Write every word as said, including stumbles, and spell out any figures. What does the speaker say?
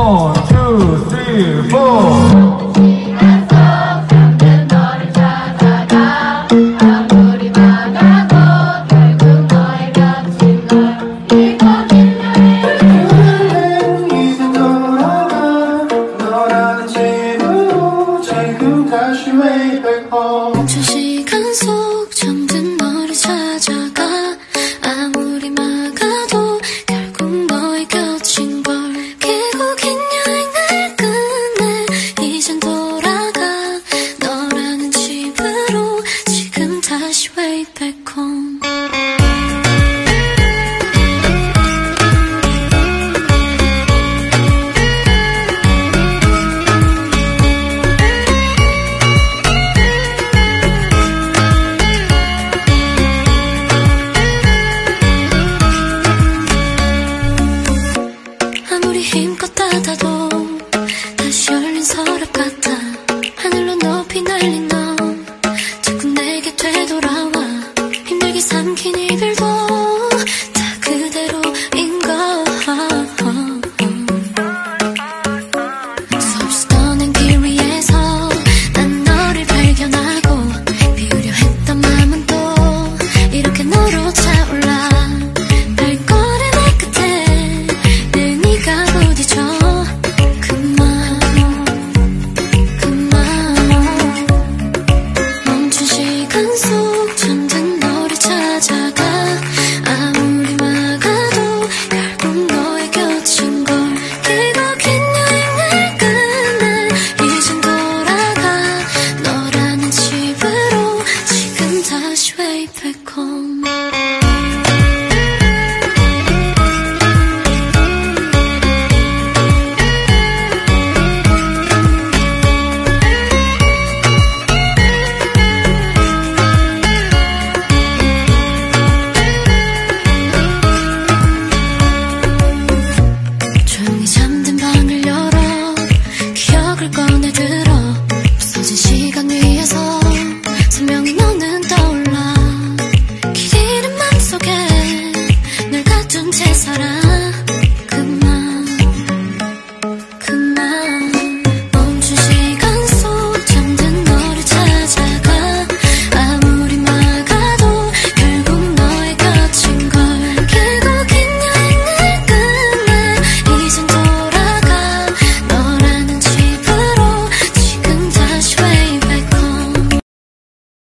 One, two, three, four. 두 시간 속 잠든 너를 찾아가 아무리 막아도 결국 너의 곁인 걸 길고 긴 여행을 끝내 이젠 돌아가 너라는 집으로 지금 다시 way back home. 아무리 힘껏 닫아도 다시 열린 서랍 같아.